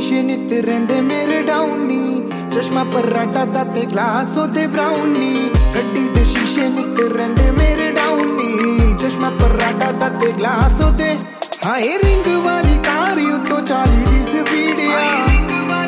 शीशे नित रहिंदे मेरे डाउनी चश्मा पराठा दा ते ग्लास ओदे ब्राउनी गड्डी दे शीशे नित रहिंदे मेरे डाउनी चश्मा पराठा दा ते ग्लास ओदे हाय रिंग वाली